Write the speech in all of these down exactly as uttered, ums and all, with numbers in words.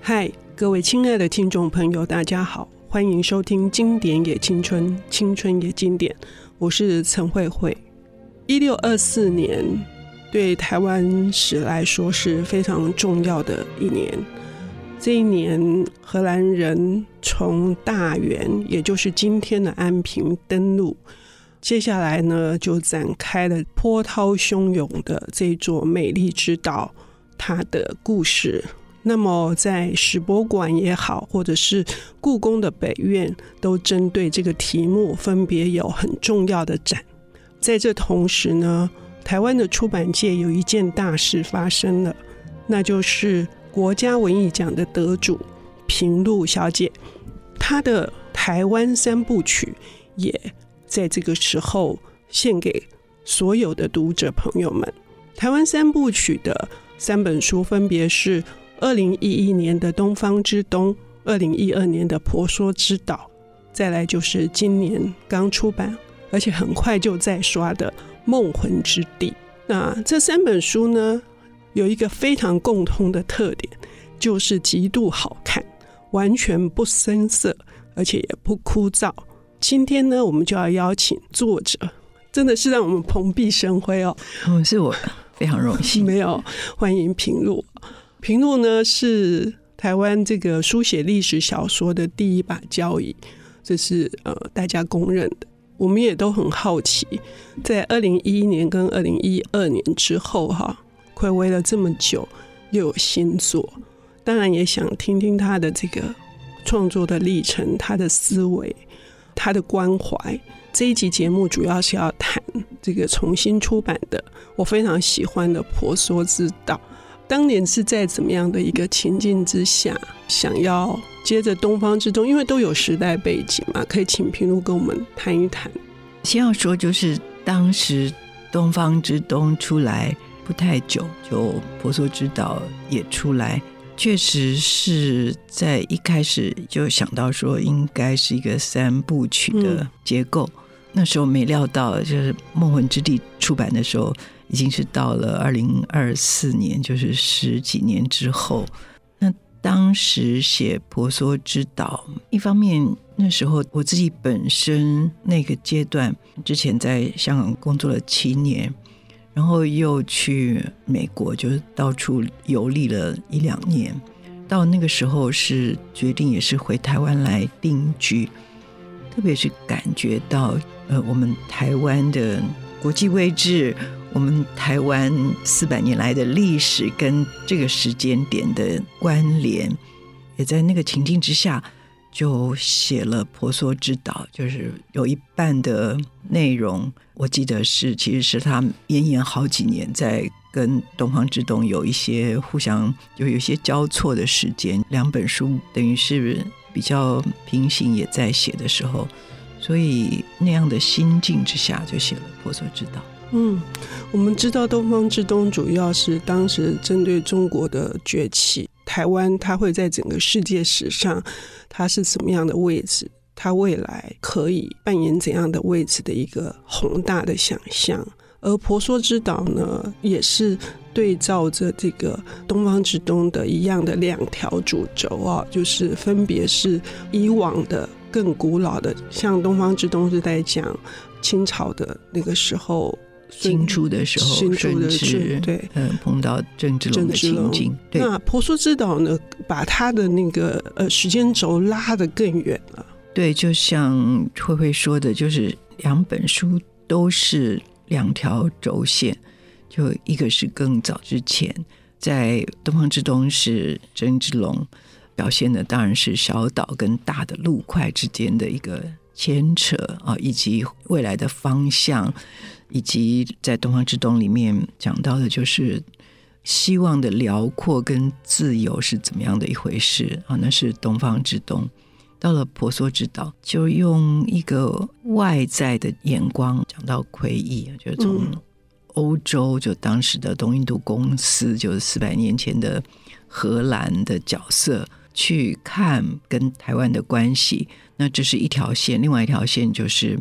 嗨，各位亲爱的听众朋友，大家好，欢迎收听经典也青春，青春也经典，我是陈慧慧。一六二四年对台湾史来说是非常重要的一年。这一年，荷兰人从大员，也就是今天的安平登陆，接下来呢，就展开了波涛汹涌的这座美丽之岛它的故事。那么在史博馆也好，或者是故宫的北院，都针对这个题目分别有很重要的展。在这同时呢，台湾的出版界有一件大事发生了，那就是国家文艺奖的得主平路小姐，她的台湾三部曲也在这个时候献给所有的读者朋友们。台湾三部曲的三本书分别是二零一一年的《东方之东》，二零一二年的《婆娑之岛》，再来就是今年刚出版而且很快就再刷的《梦魂之地》。那这三本书呢，有一个非常共通的特点，就是极度好看，完全不生涩，而且也不枯燥。今天呢，我们就要邀请作者，真的是让我们蓬荜生辉哦。 嗯，是我非常荣幸。 没有，欢迎平路。平路呢是台湾这个书写历史小说的第一把交椅，这是呃大家公认的。我们也都很好奇，在二零一一年跟二零一二年之后哈，睽违了这么久，又有新作，当然也想听听他的这个创作的历程，他的思维，他的关怀。这一集节目主要是要谈这个重新出版的我非常喜欢的《婆娑之岛》。当年是在怎么样的一个情境之下，想要接着东方之东，因为都有时代背景嘛，可以请平路跟我们谈一谈。 先要说就是当时东方之东出来不太久，就婆娑之岛也出来，确实是在一开始就想到说应该是一个三部曲的结构、嗯、那时候没料到就是梦魂之地出版的时候已经是到了二零二四年，就是十几年之后。那当时写婆娑之岛，一方面那时候我自己本身那个阶段之前在香港工作了七年，然后又去美国就是到处游历了一两年，到那个时候是决定也是回台湾来定居，特别是感觉到呃我们台湾的国际位置，我们台湾四百年来的历史跟这个时间点的关联，也在那个情境之下就写了婆娑之岛，就是有一半的内容我记得是其实是他延延好几年在跟东方之东有一些互相就有一些交错的时间，两本书等于是比较平行也在写的时候，所以那样的心境之下就写了婆娑之岛。 嗯，我们知道东方之东主要是当时针对中国的崛起，台湾它会在整个世界史上它是什么样的位置，它未来可以扮演怎样的位置的一个宏大的想象。而婆娑之岛呢，也是对照着这个东方之东的一样的两条主轴啊，就是分别是以往的更古老的，像东方之东是在讲清朝的那个时候， 清初的时候， 清初的是对、 呃，碰到郑芝龙的情景。对， 那婆娑之岛呢，把他的那个呃时间轴拉得更远了。 对，就像慧慧说的，就是两本书都是两条轴线，就一个是更早之前，在东方之东是郑芝龙表现的，当然是小岛跟大的陆块之间的一个牵扯啊，以及未来的方向，以及在东方之东里面讲到的就是希望的辽阔跟自由是怎么样的一回事啊，那是东方之东。到了婆娑之岛，就用一个外在的眼光讲到魁夷，就是从欧洲，就当时的东印度公司，就是四百年前的荷兰的角色去看跟台湾的关系。那这是一条线，另外一条线就是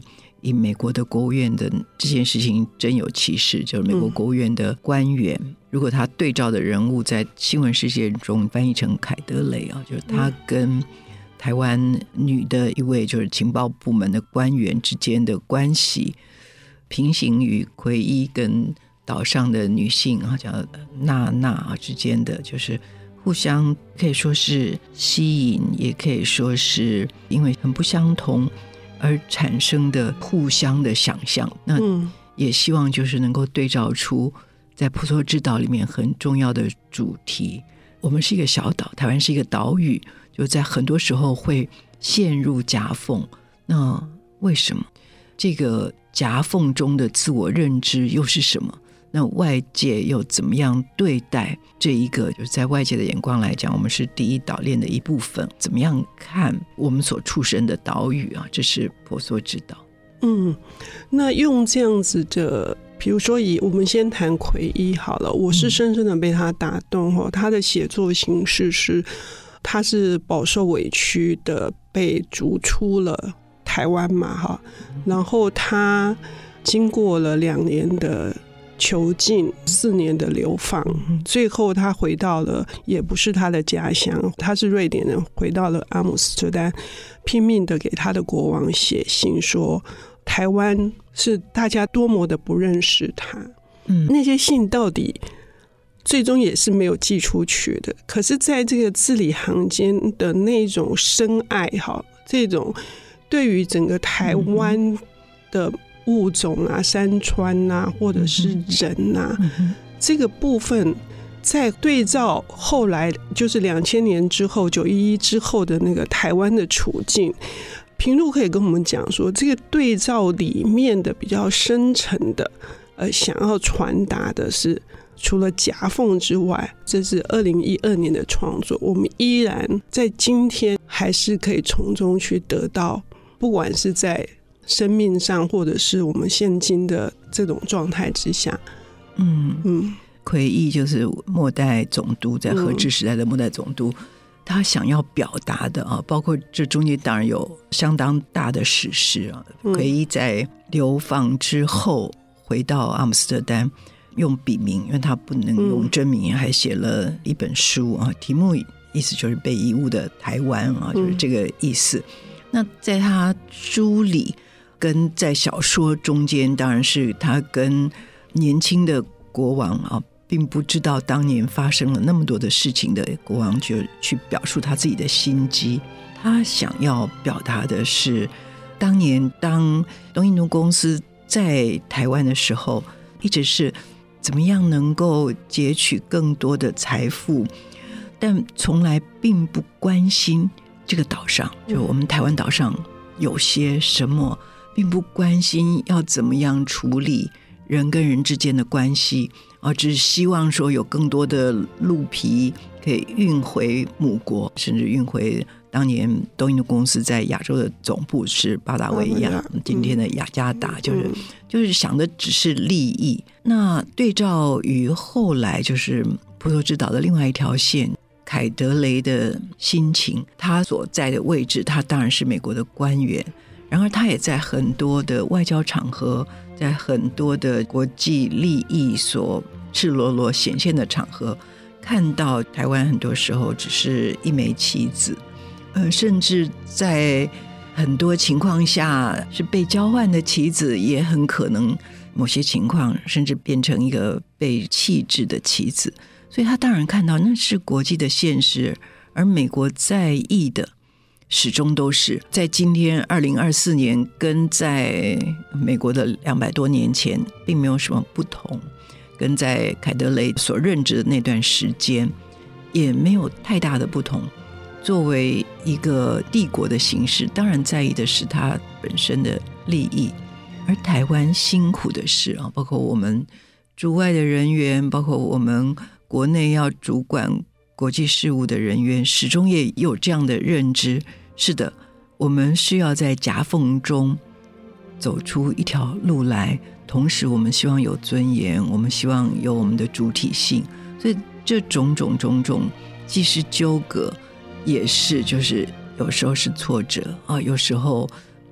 以美国的国务院的这件事情真有其事，就是美国国务院的官员、嗯、如果他对照的人物在新闻世界中翻译成凯德雷啊，就是他跟台湾女的一位就是情报部门的官员之间的关系，平行于奎一跟岛上的女性啊，叫娜娜之间的，就是互相可以说是吸引，也可以说是因为很不相同而产生的互相的想象。那也希望就是能够对照出在婆娑之岛里面很重要的主题。我们是一个小岛，台湾是一个岛屿，就在很多时候会陷入夹缝。那为什么这个夹缝中的自我认知又是什么？那外界又怎么样对待这一个，就是在外界的眼光来讲，我们是第一岛链的一部分，怎么样看我们所出生的岛屿啊？这是婆娑之岛。 嗯，那用这样子的，比如说以我们先谈奎一好了，我是深深的被他打动、嗯、他的写作形式是他是饱受委屈的被逐出了台湾嘛哈，然后他经过了两年的囚禁，四年的流放，最后他回到了也不是他的家乡，他是瑞典人，回到了阿姆斯特丹，拼命的给他的国王写信说台湾是大家多么的不认识他、嗯、那些信到底最终也是没有寄出去的，可是在这个字里行间的那种深爱，这种对于整个台湾的物种啊、山川啊，或者是人啊、嗯、这个部分在对照后来就是两千年之后九一一之后的那个台湾的处境，平路可以跟我们讲说这个对照里面的比较深层的呃，想要传达的是除了夹缝之外，这是二零一二年的创作，我们依然在今天还是可以从中去得到，不管是在生命上或者是我们现今的这种状态之下。 嗯嗯，奎一就是末代总督，在荷治时代的末代总督、嗯、他想要表达的啊，包括这中间当然有相当大的史实啊。奎一在流放之后回到阿姆斯特丹，用笔名，因为他不能用真名、嗯、还写了一本书啊，题目意思就是被遗误的台湾啊，就是这个意思、嗯、那在他书里跟在小说中间，当然是他跟年轻的国王啊，并不知道当年发生了那么多的事情的国王，就去表述他自己的心机。他想要表达的是，当年当东印度公司在台湾的时候，一直是怎么样能够截取更多的财富，但从来并不关心这个岛上，就我们台湾岛上有些什么，并不关心要怎么样处理人跟人之间的关系，而只是希望说有更多的鹿皮可以运回母国，甚至运回当年东印度公司在亚洲的总部是巴达维亚，今天的雅加达，就是就是想的只是利益。那对照于后来就是婆娑之岛的另外一条线，凯德雷的心情，他所在的位置，他当然是美国的官员，然而他也在很多的外交场合，在很多的国际利益所赤裸裸显现的场合，看到台湾很多时候只是一枚棋子，呃，甚至在很多情况下是被交换的棋子，也很可能某些情况甚至变成一个被弃置的棋子。所以他当然看到那是国际的现实，而美国在意的始终都是在今天二零二四年跟在美国的两百多年前并没有什么不同，跟在凯德雷所任职的那段时间也没有太大的不同。作为一个帝国的形式，当然在意的是它本身的利益，而台湾辛苦的是啊，包括我们驻外的人员，包括我们国内要主管国际事务的人员，始终也有这样的认知。是的，我们需要在夹缝中走出一条路来，同时我们希望有尊严，我们希望有我们的主体性。所以这种种种种既是纠葛，也是就是有时候是挫折啊，有时候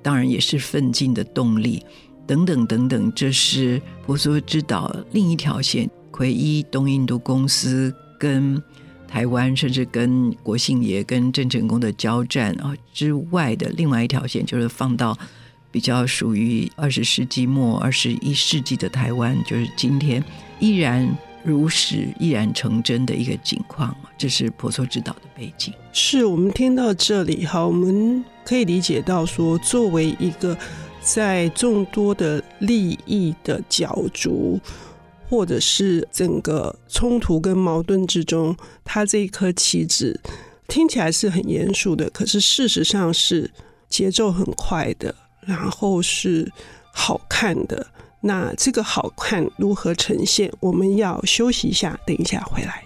当然也是奋进的动力等等等等。这是婆娑之岛另一条线，奎一东印度公司跟台湾甚至跟国姓爷跟郑成功的交战之外的另外一条线，就是放到比较属于二十世纪末二十一世纪的台湾，就是今天依然如实依然成真的一个景况。这是婆娑之岛的背景。 是，我们听到这里哈，我们可以理解到说，作为一个在众多的利益的角逐或者是整个冲突跟矛盾之中，它这一颗棋子听起来是很严肃的，可是事实上是节奏很快的，然后是好看的。那这个好看如何呈现，我们要休息一下，等一下回来。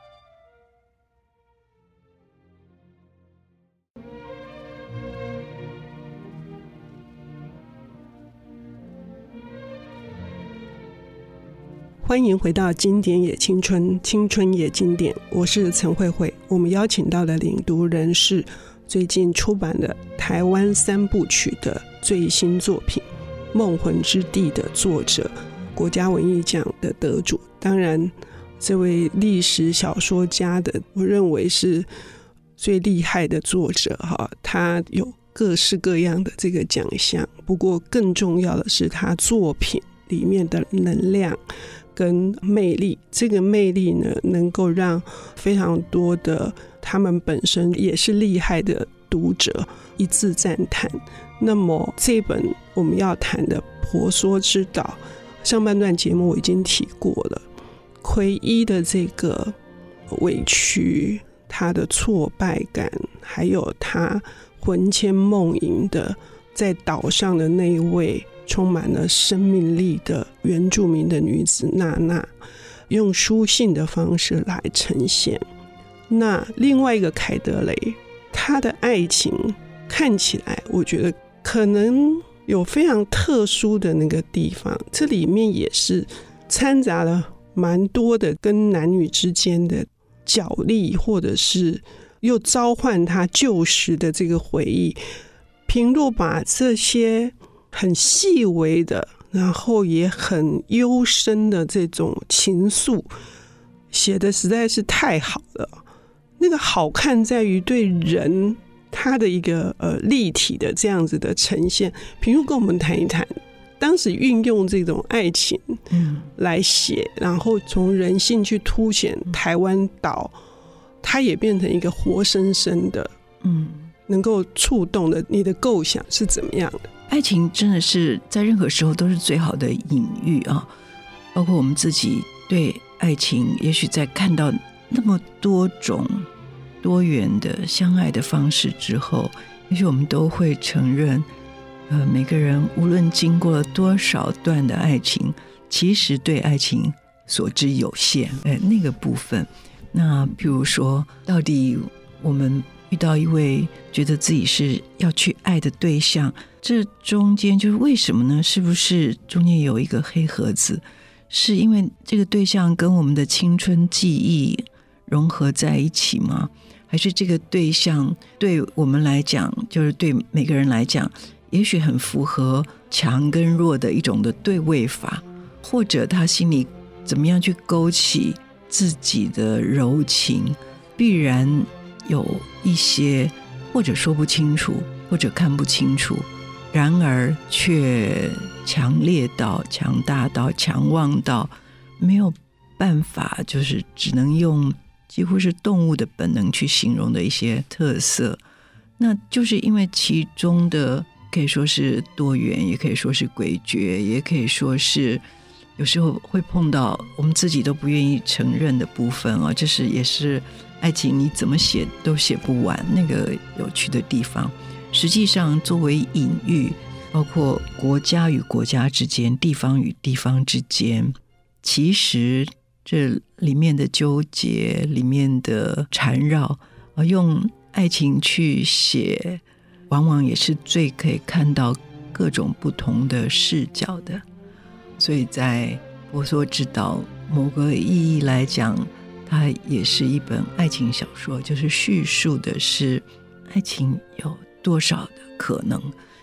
欢迎回到经典也青春，青春也经典，我是陈慧慧。我们邀请到的领读人是最近出版的台湾三部曲的最新作品《梦魂之地》的作者，国家文艺奖的得主。当然这位历史小说家的，我认为是最厉害的作者，他有各式各样的这个奖项，不过更重要的是他作品里面的能量跟魅力。这个魅力呢，能够让非常多的他们本身也是厉害的读者一致赞叹。那么这本我们要谈的《婆娑之岛》，上半段节目我已经提过了，奎一的这个委屈，他的挫败感，还有他魂牵梦萦的在岛上的那一位充满了生命力的原住民的女子娜娜，用书信的方式来呈现。那另外一个凯德雷，他的爱情看起来我觉得可能有非常特殊的那个地方，这里面也是掺杂了蛮多的跟男女之间的角力，或者是又召唤他旧时的这个回忆。平路把这些很细微的，然后也很幽深的这种情愫写的实在是太好了。那个好看在于对人他的一个呃立体的这样子的呈现。平路跟我们谈一谈当时运用这种爱情来写，然后从人性去凸显台湾岛，它也变成一个活生生的嗯能够触动的，你的构想是怎么样的？ 爱情真的是在任何时候都是最好的隐喻啊！包括我们自己对爱情，也许在看到那么多种多元的相爱的方式之后，也许我们都会承认，呃，每个人无论经过了多少段的爱情，其实对爱情所知有限。哎，那个部分，那譬如说，到底我们遇到一位觉得自己是要去爱的对象，这中间就是为什么呢？是不是中间有一个黑盒子？是因为这个对象跟我们的青春记忆融合在一起吗？还是这个对象对我们来讲，就是对每个人来讲，也许很符合强跟弱的一种的对位法，或者他心里怎么样去勾起自己的柔情，必然有一些或者说不清楚，或者看不清楚，然而却强烈到强大到强旺到没有办法，就是只能用几乎是动物的本能去形容的一些特色。那就是因为其中的可以说是多元，也可以说是诡谲，也可以说是有时候会碰到我们自己都不愿意承认的部分啊，这是也是爱情你怎么写都写不完那个有趣的地方。实际上作为隐喻，包括国家与国家之间，地方与地方之间，其实这里面的纠结，里面的缠绕，用爱情去写，往往也是最可以看到各种不同的视角的。所以在婆娑之岛某个意义来讲，它也是一本爱情小说，就是叙述的是爱情有多少的可能，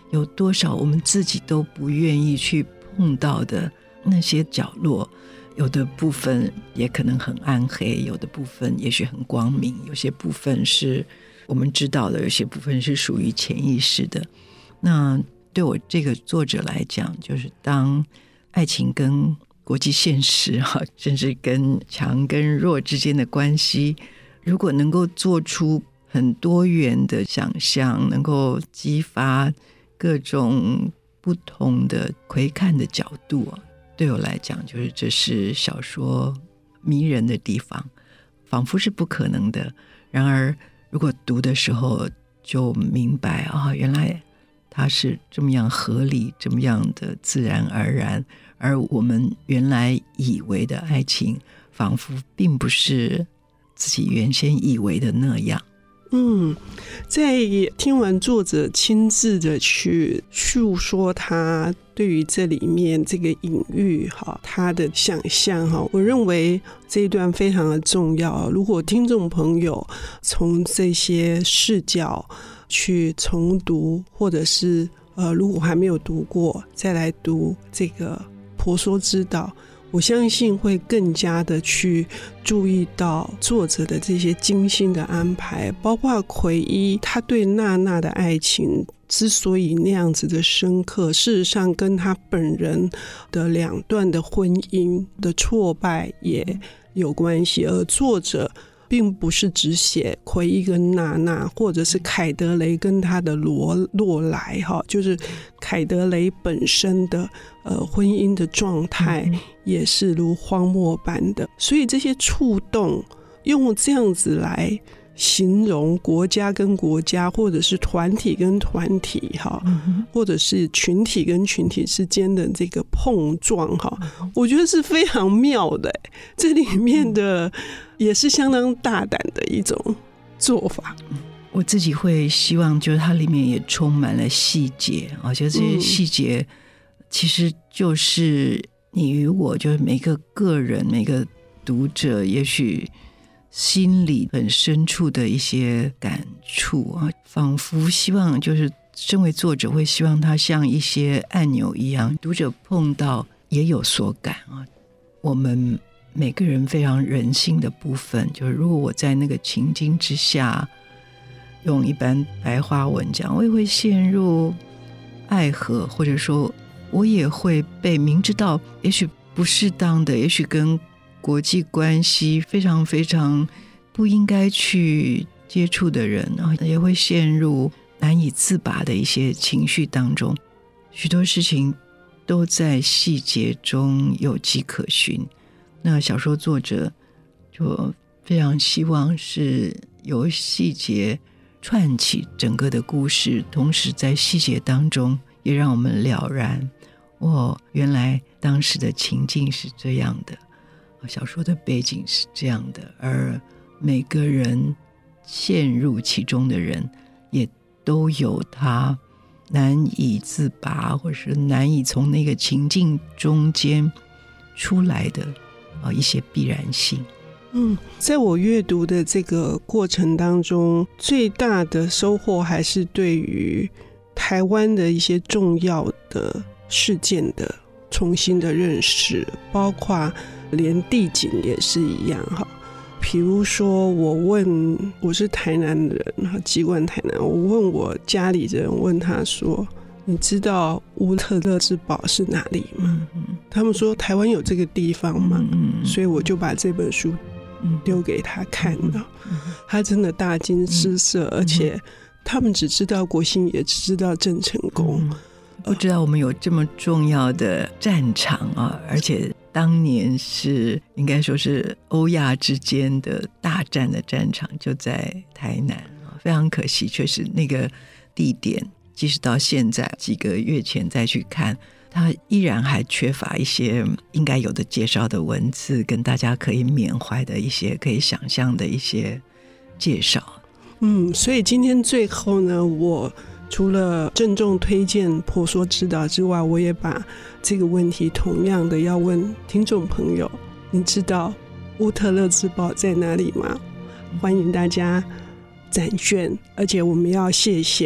有多少我们自己都不愿意去碰到的那些角落，有的部分也可能很暗黑，有的部分也许很光明，有些部分是我们知道的，有些部分是属于潜意识的。那对我这个作者来讲，就是当爱情跟国际现实甚至跟强跟弱之间的关系，如果能够做出很多元的想象，能够激发各种不同的窥看的角度，对我来讲就是这是小说迷人的地方，仿佛是不可能的，然而如果读的时候就明白啊，原来它是这么样合理，这么样的自然而然，而我们原来以为的爱情仿佛并不是自己原先以为的那样。 嗯，在听完作者亲自的去述说他对于这里面这个隐喻他的想象，我认为这一段非常的重要。如果听众朋友从这些视角去重读，或者是呃，如果还没有读过再来读这个婆娑之岛，我相信会更加的去注意到作者的这些精心的安排，包括奎一他对娜娜的爱情之所以那样子的深刻，事实上跟他本人的两段的婚姻的挫败也有关系，而作者并不是只写奎一跟娜娜，或者是凯德雷跟他的罗洛莱，就是凯德雷本身的呃婚姻的状态也是如荒漠般的，所以这些触动用这样子来形容国家跟国家，或者是团体跟团体，或者是群体跟群体之间的这个碰撞，我觉得是非常妙的。这里面的也是相当大胆的一种做法。 我自己会希望就是它里面也充满了细节，我觉得这些细节其实就是你与我，就是每个个人每个读者也许心里很深处的一些感触啊，仿佛希望就是身为作者会希望它像一些按钮一样，读者碰到也有所感啊。我们每个人非常人性的部分，就是如果我在那个情境之下，用一般白话文讲，我也会陷入爱河，或者说我也会被明知道也许不适当的，也许跟国际关系非常非常不应该去接触的人，也会陷入难以自拔的一些情绪当中，许多事情都在细节中有迹可循。那小说作者就非常希望是由细节串起整个的故事，同时在细节当中也让我们了然，哦，原来当时的情境是这样的，小说的背景是这样的，而每个人陷入其中的人也都有他难以自拔，或是难以从那个情境中间出来的一些必然性。 嗯，在我阅读的这个过程当中，最大的收获还是对于台湾的一些重要的事件的重新的认识，包括连地景也是一样哈。比如说我问，我是台南人，籍贯台南，我问我家里人，问他说你知道乌特勒之堡是哪里吗？嗯嗯，他们说台湾有这个地方吗？嗯嗯，所以我就把这本书丢给他看了，嗯嗯，他真的大惊失色，嗯，而且他们只知道国姓，也只知道郑成功，嗯， 不知道我们有这么重要的战场啊！而且当年是应该说是欧亚之间的大战的战场就在台南，非常可惜，确实那个地点即使到现在几个月前再去看，它依然还缺乏一些应该有的介绍的文字，跟大家可以缅怀的一些可以想象的一些介绍。 嗯，所以今天最后呢，我除了郑重推荐婆娑之岛之外，我也把这个问题同样的要问听众朋友，你知道乌特勒之堡在哪里吗？欢迎大家展卷，而且我们要谢谢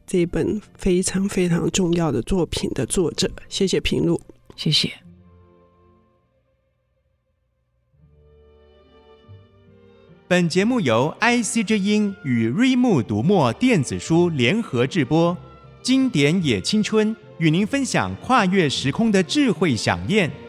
这一本非常非常重要的作品的作者。谢谢平路。 谢谢。 本节目由 I C 之音与瑞木读墨电子书联合制播，经典也青春与您分享跨越时空的智慧饗宴。